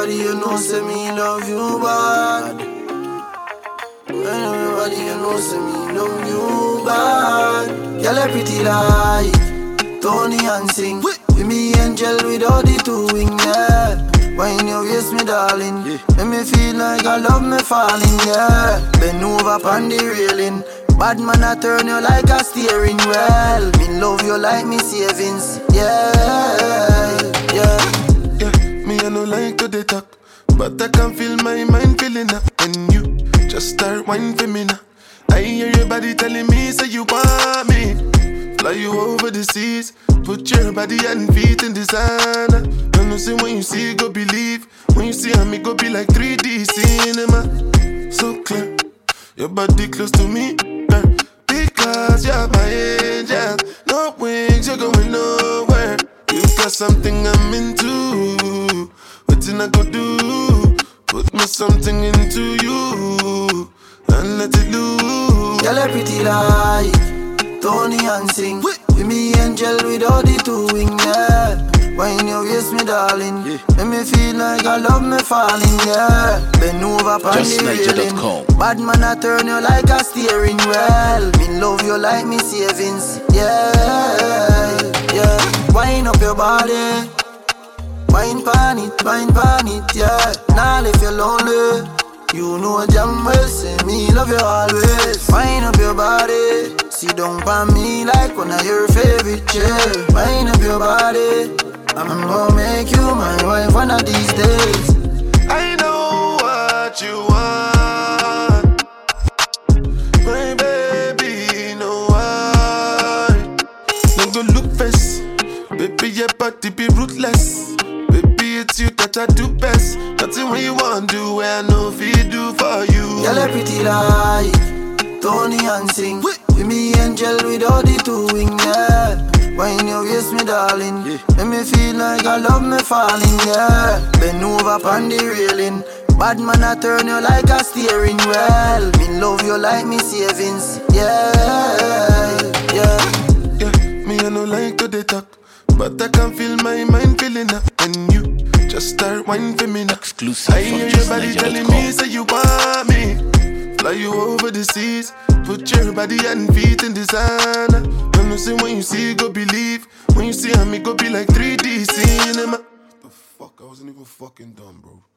everybody you know say me love you bad. When everybody you know say me love you bad. Girl, you pretty like Tony and sing. With me angel without the two wing, yeah. When you waste me darling, make me feel like I love me falling, yeah. Bend over upon the railing. Bad man I turn you like a steering wheel. Me love you like me savings, yeah, yeah. Yeah, me I no like to dey talk, but I can feel my mind feeling up. And you just start whining for me now. I hear your body telling me say you want me. Fly you over the seas, put your body and feet in designer. I know say when you see go believe, when you see me go be like 3D cinema. So clear, your body close to me, girl, because you're my angel. No wings, you're going nowhere. You got something I'm into. What I go do? Put me something into you and let it loose. Girl, you pretty like Tony and sing. With me angel without the two wing, yeah. When you waste me darling, make me feel like I love me falling, yeah. Bend over upon the railing. Bad man I turn you like a steering wheel. Me love you like me savings, yeah, yeah. Wind up your body, wine pan it, yeah. Now if you're lonely, you know damn well say me love you always. Wind up your body, sit down by me like one of your favorite chairs. Wind up your body, I'm gonna make you my wife one of these days. I know what you want, my baby, no why. No go look face, baby your body be ruthless. Baby it's you that I do best. Nothing when you want do, I know if you do for you. Girl, you pretty like Tony and sing. With me angel without the two wing, yeah. When you waste me darling, make me feel like I love me falling, yeah. Bend over upon the railing. Bad man I turn you like a steering wheel. Me love you like me savings, yeah, yeah. Yeah, me I no like to dey talk, but I can feel my mind feeling up. And you just start whining for me now. Exclusive I hear your body telling me say you want me. Fly you over the seas, put your body and feet in designer. I know say when you see go believe, when you see me go be like 3D cinema. The fuck, I wasn't even fucking dumb, bro.